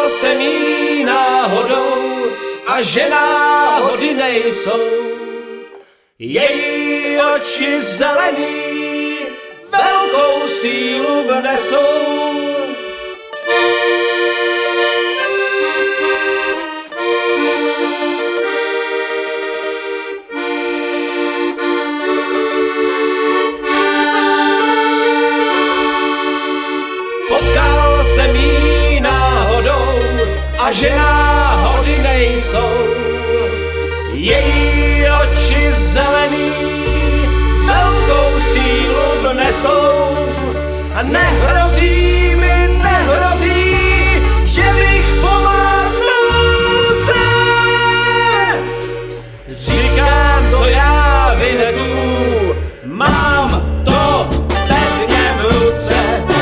jsem jí náhodou a že náhody nejsou. Její oči zelený velkou sílu vnesou. Potkal jsem jí náhodou a že náhody nejsou. Její oči zelený velkou sílu vnesou. A nehrozí mi, že bych pomátnul se. Říkám to já, Vinetu, mám to pevně v ruce.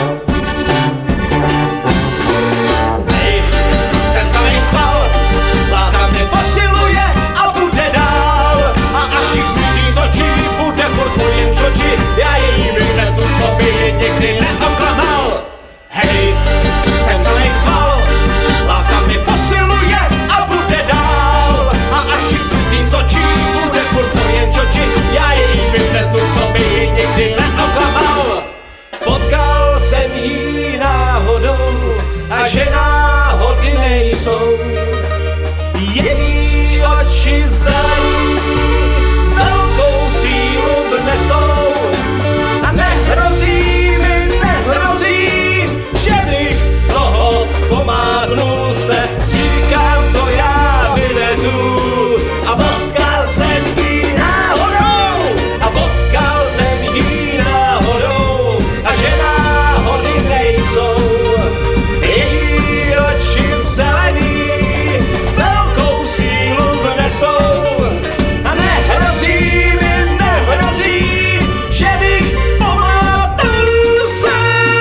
Hej, jsem samej sval, láska mě posiluje a bude dál. A až jí zmizí z očí, bude furt moje čoči. Já její Vinetu, co by ji nikdy neoklamal. Hej, jsem samej sval, láska mě posiluje a bude dál. A až jí zmizí z očí, bude furt moje čoči. Já její Vinetu, co by ji nikdy neoklamal. Potkal jsem jí náhodou a že náhody nejsou. Její oči zelený velkou sílu vnesou. A nehrozí mi, že bych z toho pomátnul se. Říkám to já, Vinetu, a potkal jsem jí náhodou. A potkal jsem jí náhodou a že náhody nejsou. Její oči zelený velkou sílu vnesou. A nehrozí mi, že bych pomátl se.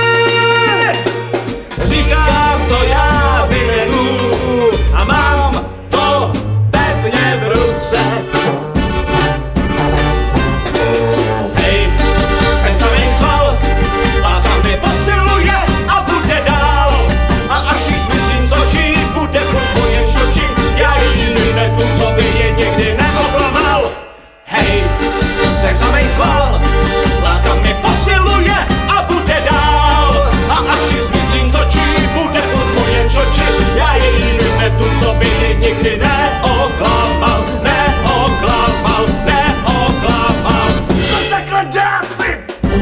Říkám to já, Vinetu, a mám to pevně v ruce. Hej, jsem samej sval, láska mě posiluje a bude dál. A až jí zmizím z očí, bude furt moje čoči. Já jí Vinetu, co by ji nikdy neoklamal. Hej, jsem samej sval, láska mě posiluje a bude dál. A až jí zmizím z očí, bude furt moje čoči. Já jí Vinetu, co by ji nikdy neoklamal. Co takhle dát si?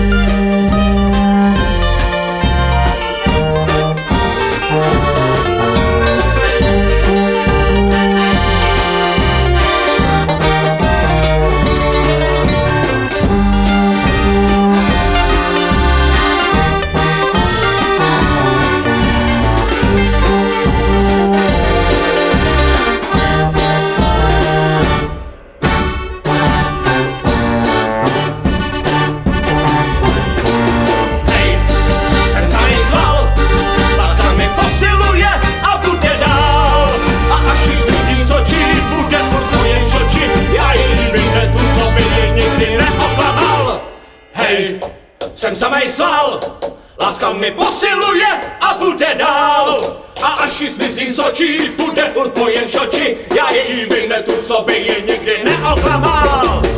Hej, jsem samej sval, láska mě posiluje a bude dál. A až jí zmizím z očí, bude furt moje čoči. Já jí Vinetu, co by ji nikdy neoklamal. Hej, jsem samej sval, láska mě posiluje a bude dál. A až jí zmizím z očí, bude furt moje čoči. Já jí Vinetu, co by ji nikdy neoklamal.